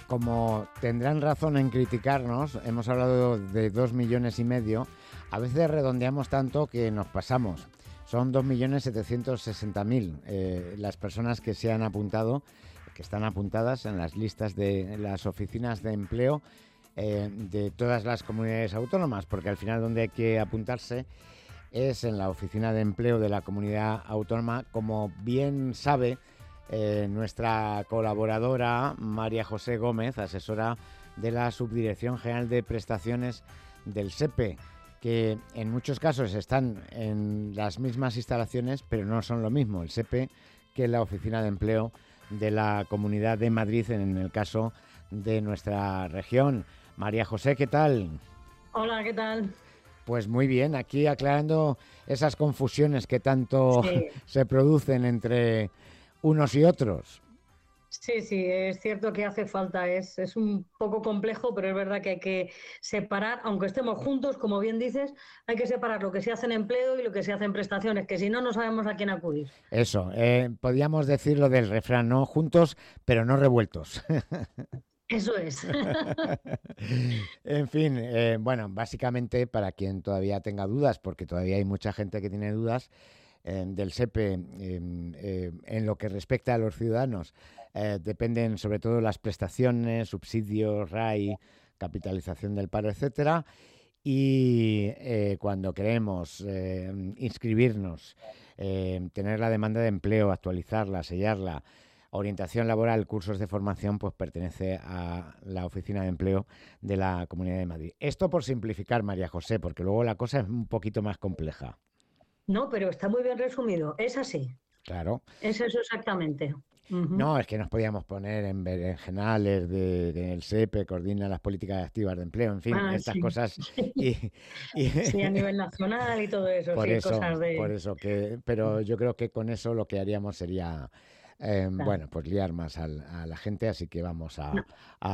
como tendrán razón en criticarnos, hemos hablado de 2,5 millones. A veces redondeamos tanto que nos pasamos. Son 2,760,000 las personas que se han apuntado, que están apuntadas en las listas de las oficinas de empleo de todas las comunidades autónomas, porque al final donde hay que apuntarse es en la oficina de empleo de la comunidad autónoma, como bien sabe nuestra colaboradora María José Gómez, asesora de la Subdirección General de Prestaciones del SEPE, que en muchos casos están en las mismas instalaciones, pero no son lo mismo el SEPE que la oficina de empleo de la Comunidad de Madrid, en el caso de nuestra región. María José, ¿qué tal? Hola, ¿qué tal? Pues muy bien, aquí aclarando esas confusiones que tanto Sí, se producen entre unos y otros. sí, es cierto que hace falta, es un poco complejo, pero es verdad que hay que separar, aunque estemos juntos, como bien dices, hay que separar lo que se hace en empleo y lo que se hace en prestaciones, que si no, no sabemos a quién acudir. Eso, podríamos decir lo del refrán, ¿no? Juntos, pero no revueltos. Eso es. En fin, bueno, básicamente para quien todavía tenga dudas, porque todavía hay mucha gente que tiene dudas del SEPE en lo que respecta a los ciudadanos, dependen sobre todo las prestaciones, subsidios, RAI, capitalización del paro, etcétera. Y cuando queremos inscribirnos, tener la demanda de empleo, actualizarla, sellarla, orientación laboral, cursos de formación, pues pertenece a la Oficina de Empleo de la Comunidad de Madrid. Esto por simplificar, María José, porque luego la cosa es un poquito más compleja. No, pero está muy bien resumido. Es así. Claro. Es eso exactamente. Ujú. No, es que nos podíamos poner en berenjenales de el SEPE, coordina las políticas activas de empleo, en fin, Ah, estas sí. cosas. Y, y Sí, a nivel nacional y todo eso, sí, cosas por de... eso que, pero yo creo que con eso lo que haríamos sería, Claro. bueno, pues liar más a la gente, así que vamos No.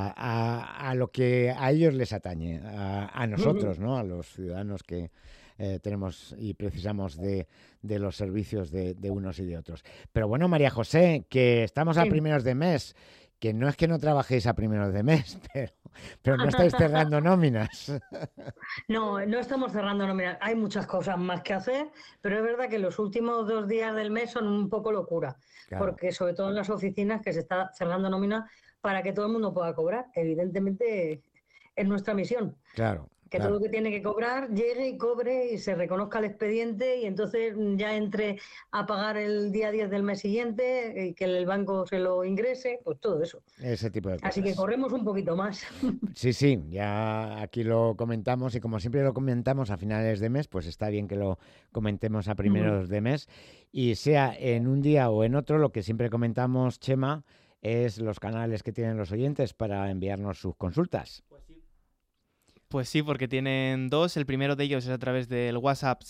a lo que a ellos les atañe, a Ujú. nosotros, ¿no? A los ciudadanos que tenemos y precisamos de los servicios de unos y de otros. Pero bueno, María José, que estamos a Sí. primeros de mes, que no es que no trabajéis a primeros de mes, pero no estáis cerrando nóminas. No, no estamos cerrando nómina. Hay muchas cosas más que hacer, pero es verdad que los últimos 2 días del mes son un poco locura, Claro, porque sobre todo en las oficinas que se está cerrando nómina para que todo el mundo pueda cobrar. Evidentemente es nuestra misión, claro, que todo claro. lo que tiene que cobrar llegue y cobre y se reconozca el expediente y entonces ya entre a pagar el día 10 del mes siguiente y que el banco se lo ingrese, pues todo eso. Ese tipo de Así que cosas. corremos un poquito más. Sí, sí, ya aquí lo comentamos y como siempre lo comentamos a finales de mes, pues está bien que lo comentemos a primeros de mes y sea en un día o en otro, lo que siempre comentamos, Chema, es los canales que tienen los oyentes para enviarnos sus consultas. Pues sí, porque tienen dos. El primero de ellos es a través del WhatsApp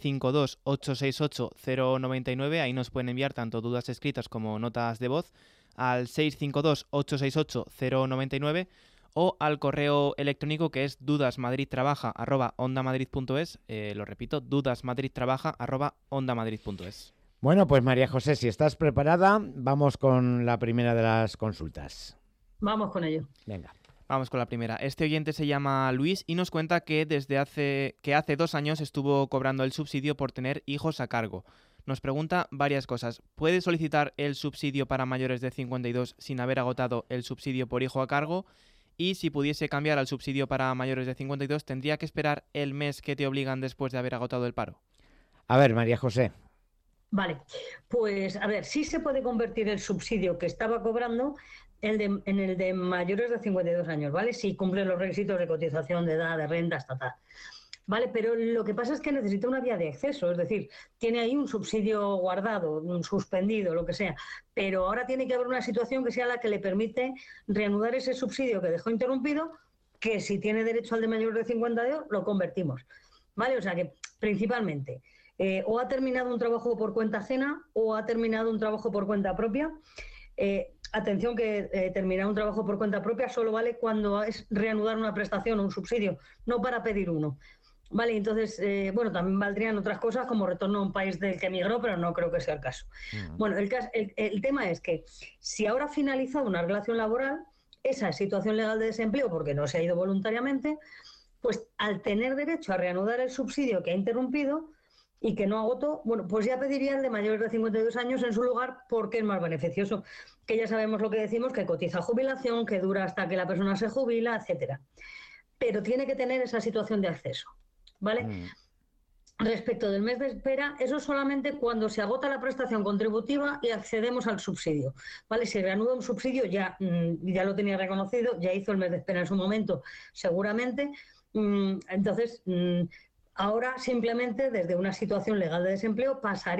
652-868-099. Ahí nos pueden enviar tanto dudas escritas como notas de voz al 652-868-099 o al correo electrónico que es dudasmadridtrabaja@ondamadrid.es. Lo repito, dudasmadridtrabaja@ondamadrid.es. Bueno, pues María José, si estás preparada, vamos con la primera de las consultas. Vamos con ello. Venga. Vamos con la primera. Este oyente se llama Luis y nos cuenta que hace 2 años estuvo cobrando el subsidio por tener hijos a cargo. Nos pregunta varias cosas. ¿Puede solicitar el subsidio para mayores de 52 sin haber agotado el subsidio por hijo a cargo? Y si pudiese cambiar al subsidio para mayores de 52, ¿tendría que esperar el mes que te obligan después de haber agotado el paro? A ver, María José. Vale, pues a ver, sí se puede convertir el subsidio que estaba cobrando en el de mayores de 52 años, ¿vale? Si cumple los requisitos de cotización, de edad, de renta, estatal. Vale, pero lo que pasa es que necesita una vía de acceso, es decir, tiene ahí un subsidio guardado, un suspendido, lo que sea, pero ahora tiene que haber una situación que sea la que le permite reanudar ese subsidio que dejó interrumpido, que si tiene derecho al de mayor de 52, lo convertimos. ¿Vale? O sea que principalmente o ha terminado un trabajo por cuenta ajena o ha terminado un trabajo por cuenta propia. Atención que terminar un trabajo por cuenta propia solo vale cuando es reanudar una prestación o un subsidio, no para pedir uno. Vale, entonces, bueno, también valdrían otras cosas como retorno a un país del que emigró, pero no creo que sea el caso. Mm. Bueno, el tema es que si ahora ha finalizado una relación laboral, esa situación legal de desempleo porque no se ha ido voluntariamente, pues al tener derecho a reanudar el subsidio que ha interrumpido y que no agotó, bueno, pues ya pediría el de mayores de 52 años en su lugar porque es más beneficioso, que ya sabemos lo que decimos, que cotiza jubilación, que dura hasta que la persona se jubila, etcétera. Pero tiene que tener esa situación de acceso, ¿vale? Respecto del mes de espera, eso solamente cuando se agota la prestación contributiva y accedemos al subsidio, ¿vale? Si reanuda un subsidio ya lo tenía reconocido, ya hizo el mes de espera en su momento, seguramente. Entonces, ahora simplemente desde una situación legal de desempleo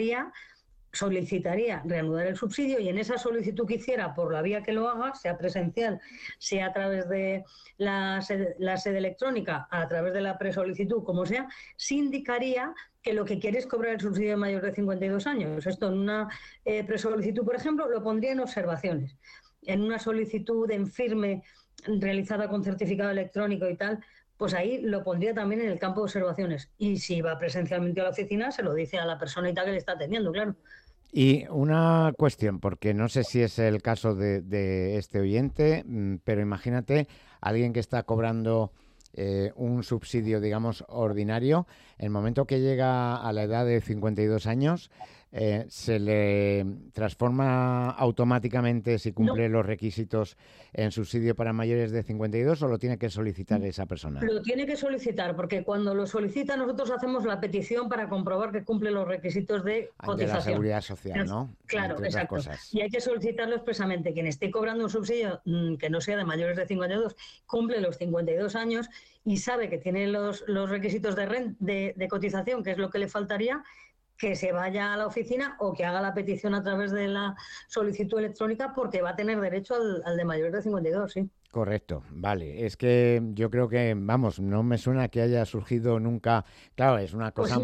solicitaría reanudar el subsidio y en esa solicitud que hiciera por la vía que lo haga, sea presencial, sea a través de la sede electrónica, a través de la presolicitud, como sea, se indicaría que lo que quiere es cobrar el subsidio de mayor de 52 años. Esto en una presolicitud, por ejemplo, lo pondría en observaciones. En una solicitud en firme realizada con certificado electrónico y tal, pues ahí lo pondría también en el campo de observaciones. Y si va presencialmente a la oficina, se lo dice a la persona que le está atendiendo, claro. Y una cuestión, porque no sé si es el caso de este oyente, pero imagínate alguien que está cobrando un subsidio, digamos, ordinario, el momento que llega a la edad de 52 años, ¿se le transforma automáticamente si cumple los requisitos en subsidio para mayores de 52 o lo tiene que solicitar esa persona? Lo tiene que solicitar, porque cuando lo solicita nosotros hacemos la petición para comprobar que cumple los requisitos de cotización. De la seguridad social, ¿no? Claro, exacto. Y hay que solicitarlo expresamente. Quien esté cobrando un subsidio que no sea de mayores de 52, cumple los 52 años y sabe que tiene los requisitos de cotización, que es lo que le faltaría, que se vaya a la oficina o que haga la petición a través de la solicitud electrónica porque va a tener derecho al de mayores de 52, sí. Correcto, vale. Es que yo creo que, vamos, no me suena que haya surgido nunca. Claro, es una cosa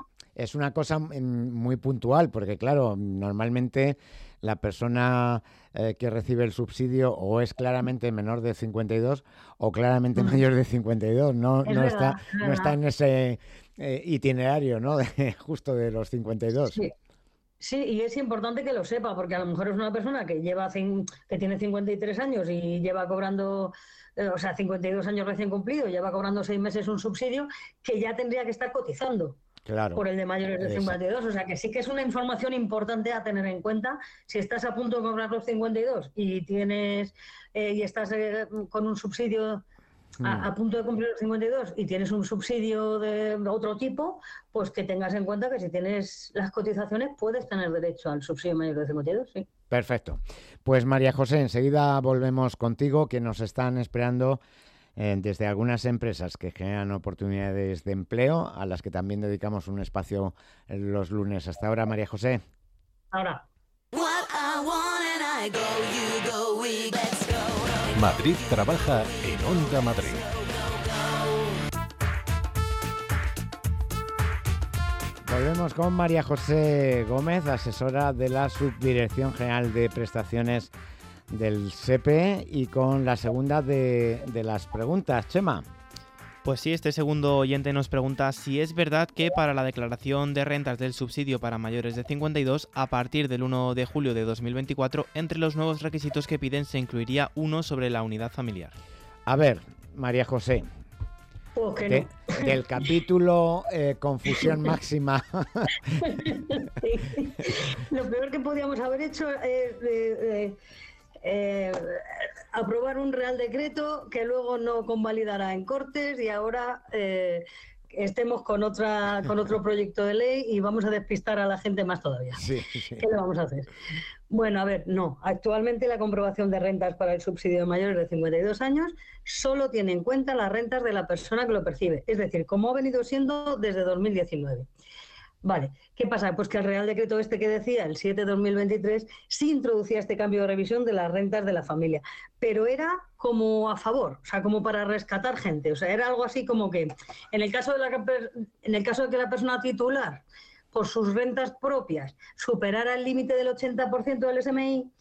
muy puntual, porque claro, normalmente la persona que recibe el subsidio o es claramente menor de 52 o claramente mayor de 52, no está en ese itinerario, ¿no? Justo de los 52. Sí. Sí, y es importante que lo sepa, porque a lo mejor es una persona que tiene 53 años y lleva cobrando, 52 años recién cumplido, lleva cobrando 6 meses un subsidio que ya tendría que estar cotizando. Claro, por el de mayores de 52. O sea, que sí que es una información importante a tener en cuenta. Si estás a punto de cobrar los 52 y estás con un subsidio a punto de cumplir los 52 y tienes un subsidio de otro tipo, pues que tengas en cuenta que si tienes las cotizaciones puedes tener derecho al subsidio mayor de 52, sí. Perfecto. Pues María José, enseguida volvemos contigo, que nos están esperando desde algunas empresas que generan oportunidades de empleo, a las que también dedicamos un espacio los lunes. Hasta ahora, María José. Ahora. Madrid trabaja en Onda Madrid. Volvemos con María José Gómez, asesora de la Subdirección General de Prestaciones del SEPE, y con la segunda de las preguntas. Chema. Pues sí, este segundo oyente nos pregunta si es verdad que para la declaración de rentas del subsidio para mayores de 52, a partir del 1 de julio de 2024, entre los nuevos requisitos que piden se incluiría uno sobre la unidad familiar. A ver, María José, del capítulo Confusión Máxima. Sí. Lo peor que podíamos haber hecho es aprobar un Real Decreto que luego no convalidará en Cortes y ahora estemos con otro proyecto de ley y vamos a despistar a la gente más todavía. Sí. ¿Qué le vamos a hacer? Bueno, a ver, no. Actualmente la comprobación de rentas para el subsidio de mayores de 52 años solo tiene en cuenta las rentas de la persona que lo percibe, es decir, como ha venido siendo desde 2019. Vale, ¿qué pasa? Pues que el Real Decreto que decía, el 7/2023, sí introducía este cambio de revisión de las rentas de la familia, pero era como a favor, o sea, como para rescatar gente, o sea, era algo así como que en el caso de que la persona titular, por sus rentas propias, superara el límite del 80% del SMI,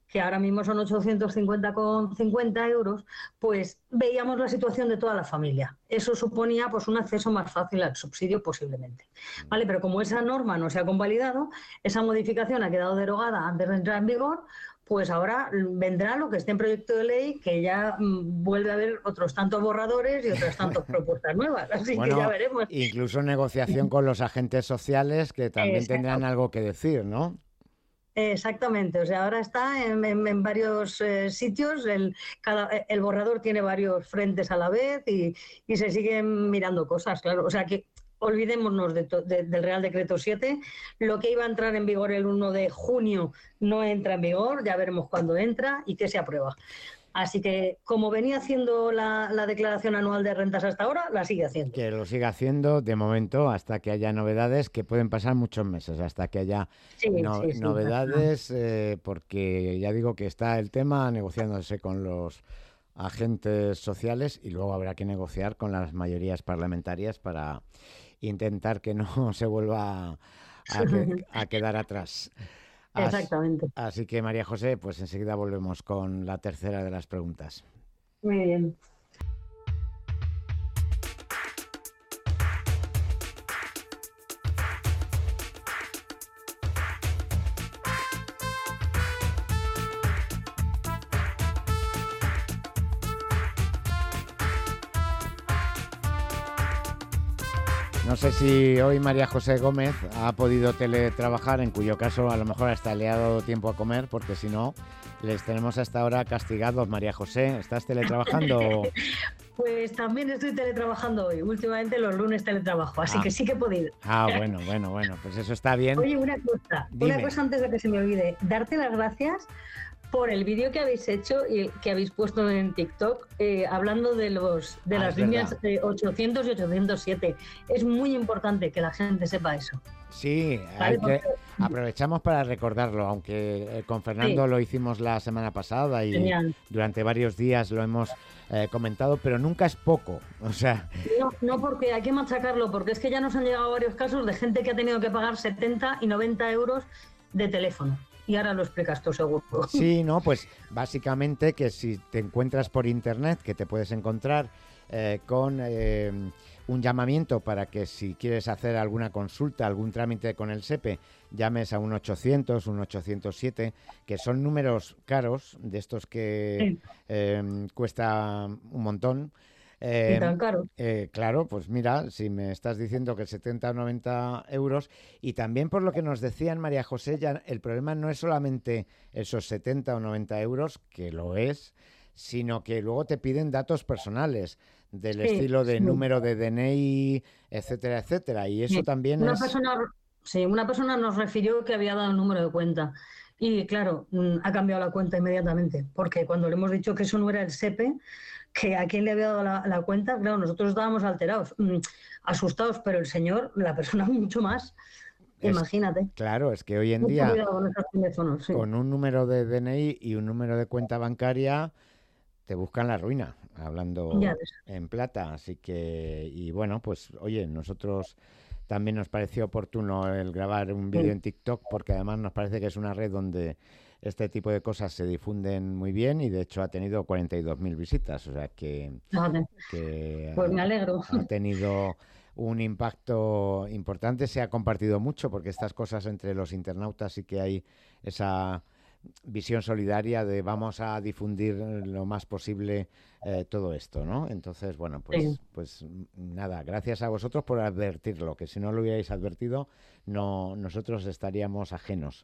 que ahora mismo son 850,50 euros, pues veíamos la situación de toda la familia. Eso suponía pues un acceso más fácil al subsidio posiblemente. ¿Vale? Pero como esa norma no se ha convalidado, esa modificación ha quedado derogada antes de entrar en vigor, pues ahora vendrá lo que esté en proyecto de ley, que ya vuelve a haber otros tantos borradores y otras tantas propuestas nuevas. Así Bueno, que ya veremos. incluso negociación con los agentes sociales que también Exacto. tendrán algo que decir, ¿no? Exactamente, o sea, ahora está en varios sitios, el borrador tiene varios frentes a la vez y se siguen mirando cosas, claro. O sea que olvidémonos del Real Decreto 7, lo que iba a entrar en vigor el 1 de junio no entra en vigor, ya veremos cuándo entra y qué se aprueba. Así que, como venía haciendo la declaración anual de rentas hasta ahora, la sigue haciendo. Que lo siga haciendo de momento hasta que haya novedades, que pueden pasar muchos meses, hasta que haya Sí. novedades, porque ya digo que está el tema negociándose con los agentes sociales y luego habrá que negociar con las mayorías parlamentarias para intentar que no se vuelva a quedar atrás. Exactamente. Así que, María José, pues enseguida volvemos con la tercera de las preguntas. Muy bien. No sé si hoy María José Gómez ha podido teletrabajar, en cuyo caso a lo mejor hasta le ha dado tiempo a comer, porque si no, les tenemos hasta ahora castigados. María José, ¿estás teletrabajando? Pues también estoy teletrabajando hoy. Últimamente los lunes teletrabajo, así que sí que he podido. Bueno, pues eso está bien. Oye, una Dime. cosa antes de que se me olvide. Darte las gracias por el vídeo que habéis hecho y que habéis puesto en TikTok hablando de las líneas 800 y 807. Es muy importante que la gente sepa eso. Sí, aprovechamos para recordarlo, aunque con Fernando lo hicimos la semana pasada y Genial. durante varios días lo hemos comentado, pero nunca es poco. O sea, No, porque hay que machacarlo, porque es que ya nos han llegado varios casos de gente que ha tenido que pagar 70 y 90 euros de teléfono. Y ahora lo explicas tú seguro. Sí, no, pues básicamente que si te encuentras por internet, que te puedes encontrar con un llamamiento para que si quieres hacer alguna consulta, algún trámite con el SEPE, llames a un 800, un 807, que son números caros, de estos que cuesta un montón. Tan caro. Claro, pues mira, si me estás diciendo que 70 o 90 euros, y también por lo que nos decían María José, ya el problema no es solamente esos 70 o 90 euros, que lo es, sino que luego te piden datos personales, del estilo de número de DNI, etcétera, etcétera, y eso también una persona nos refirió que había dado el número de cuenta. Y claro, ha cambiado la cuenta inmediatamente, porque cuando le hemos dicho que eso no era el SEPE, que a quién le había dado la cuenta, claro, nosotros estábamos alterados, asustados, pero el señor, la persona mucho más, imagínate. Claro, es que hoy en día, con un número de DNI y un número de cuenta bancaria, te buscan la ruina, hablando en plata. Así que, y bueno, pues oye, nosotros también nos pareció oportuno el grabar un vídeo en TikTok, porque además nos parece que es una red donde este tipo de cosas se difunden muy bien y de hecho ha tenido 42.000 visitas, o sea que pues me alegro. Ha tenido un impacto importante, se ha compartido mucho porque estas cosas entre los internautas sí que hay esa visión solidaria de vamos a difundir lo más posible todo esto, ¿no? Entonces, bueno, pues nada, gracias a vosotros por advertirlo, que si no lo hubierais advertido, nosotros estaríamos ajenos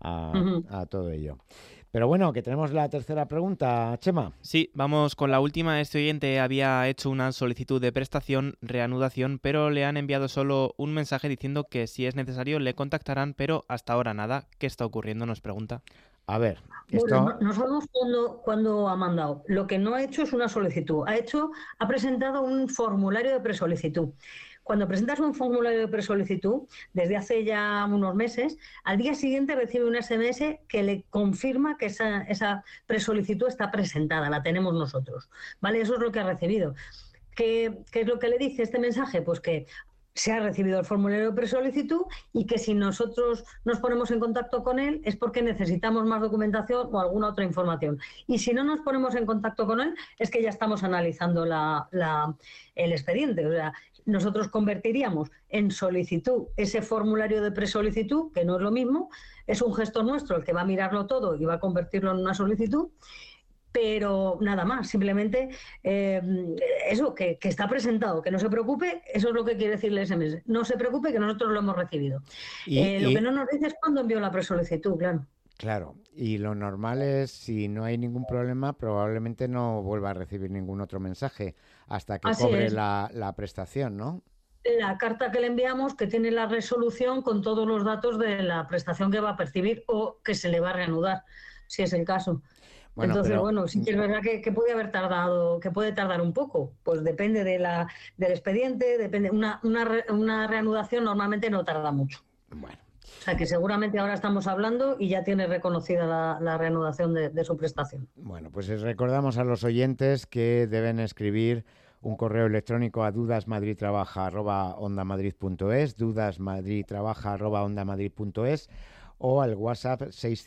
a todo ello. Pero bueno, que tenemos la tercera pregunta, Chema. Sí, vamos con la última. Este oyente había hecho una solicitud de prestación, reanudación, pero le han enviado solo un mensaje diciendo que si es necesario le contactarán, pero hasta ahora nada. ¿Qué está ocurriendo? Nos pregunta. A ver, bueno, no sabemos cuándo ha mandado. Lo que no ha hecho es una solicitud. Ha presentado un formulario de presolicitud. Cuando presentas un formulario de presolicitud, desde hace ya unos meses, al día siguiente recibe un SMS que le confirma que esa presolicitud está presentada, la tenemos nosotros, ¿vale? Eso es lo que ha recibido. ¿Qué es lo que le dice este mensaje? Pues que se ha recibido el formulario de presolicitud y que si nosotros nos ponemos en contacto con él es porque necesitamos más documentación o alguna otra información. Y si no nos ponemos en contacto con él es que ya estamos analizando el expediente. O sea, nosotros convertiríamos en solicitud ese formulario de presolicitud, que no es lo mismo, es un gestor nuestro el que va a mirarlo todo y va a convertirlo en una solicitud. Pero nada más, simplemente eso, que está presentado, que no se preocupe, eso es lo que quiere decirle ese mes. No se preocupe, que nosotros lo hemos recibido. Lo que no nos dice es cuándo envió la presolicitud, claro. Claro, y lo normal es, si no hay ningún problema, probablemente no vuelva a recibir ningún otro mensaje hasta que cobre la prestación, ¿no? La carta que le enviamos, que tiene la resolución con todos los datos de la prestación que va a percibir o que se le va a reanudar, si es el caso. Bueno, entonces, bueno, sí que es verdad que puede haber tardado, que puede tardar un poco, pues depende del expediente, depende. Una reanudación normalmente no tarda mucho. Bueno. O sea que seguramente ahora estamos hablando y ya tiene reconocida la reanudación de su prestación. Bueno, pues recordamos a los oyentes que deben escribir un correo electrónico a dudasmadridtrabaja@ondamadrid.es, dudasmadridtrabaja@ondamadrid.es o al WhatsApp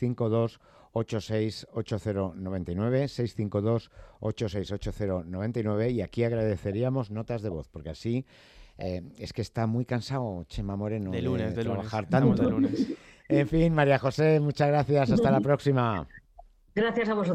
652-868099, 652-868099, y aquí agradeceríamos notas de voz, porque así es que está muy cansado Chema Moreno de trabajar lunes. tanto. En fin, María José, muchas gracias, hasta la próxima. Gracias a vosotros.